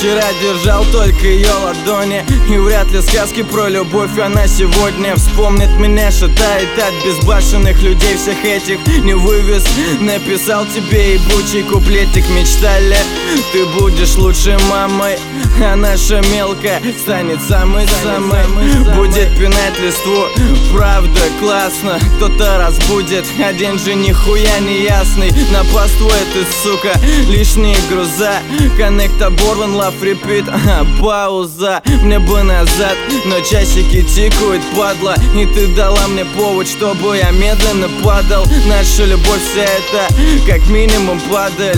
вчера держал только ее ладони, и вряд ли сказки про любовь она сегодня вспомнит меня, шатает от безбашенных людей всех этих. Не вывез, написал тебе ебучий куплетик. Мечтали, ты будешь лучшей мамой, а наша мелкая станет самой-самой. Будет пинать листву, правда классно, кто-то разбудит. Один же нихуя не ясный, на паству эта сука, лишние груза. Коннект оборван, лав репит, пауза. Мне бы назад, но часики тикают, падла. И ты дала мне повод, чтобы я медленно падал. Наша любовь вся это как минимум падаль.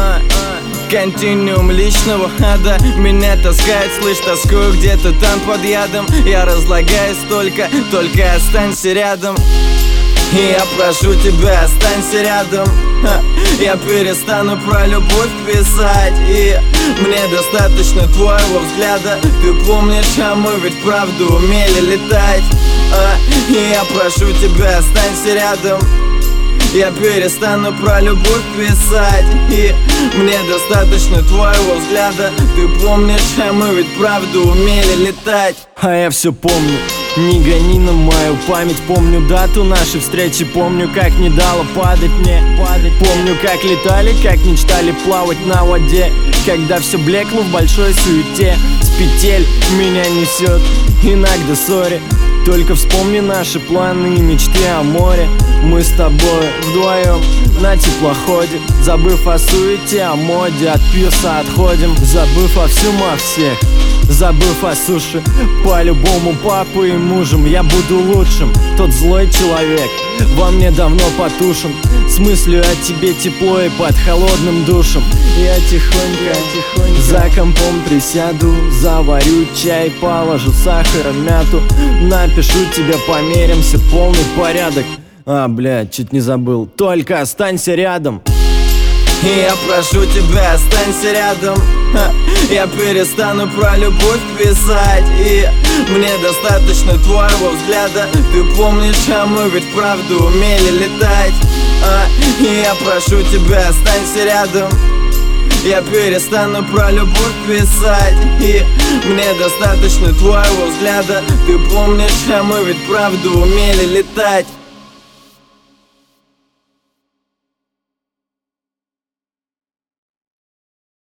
Континуум личного ада меня таскает, слышь, тоскую где-то там под ядом. Я разлагаюсь только останься рядом. И я прошу тебя, останься рядом. Я перестану про любовь писать, и мне достаточно твоего взгляда. Ты помнишь, а мы ведь правду умели летать. И я прошу тебя, останься рядом. Я перестану про любовь писать, и мне достаточно твоего взгляда. Ты помнишь, а мы ведь правду умели летать. А я все помню, не гони на мою память. Помню дату нашей встречи, помню, как не дало падать мне. Помню, как летали, как мечтали плавать на воде, когда все блекло в большой суете. С петель меня несет иногда сори. Только вспомни наши планы и мечты о море. Мы с тобой вдвоем на теплоходе, забыв о суете, о моде, от пирса отходим. Забыв о всем, о всех, забыв о суше. По-любому папой и мужем я буду лучшим. Тот злой человек во мне давно потушен, с мыслью о тебе тепло и под холодным душем. Я тихонько за компом присяду, заварю чай, положу сахар, мяту, напишу тебе, померимся, полный порядок. Блядь, чуть не забыл, только останься рядом. И я прошу тебя, останься рядом. Я перестану про любовь писать, и мне достаточно твоего взгляда. Ты помнишь, а мы ведь правду умели летать. И я прошу тебя, останься рядом. Я перестану про любовь писать, и мне достаточно твоего взгляда. Ты помнишь, а мы ведь правду умели летать.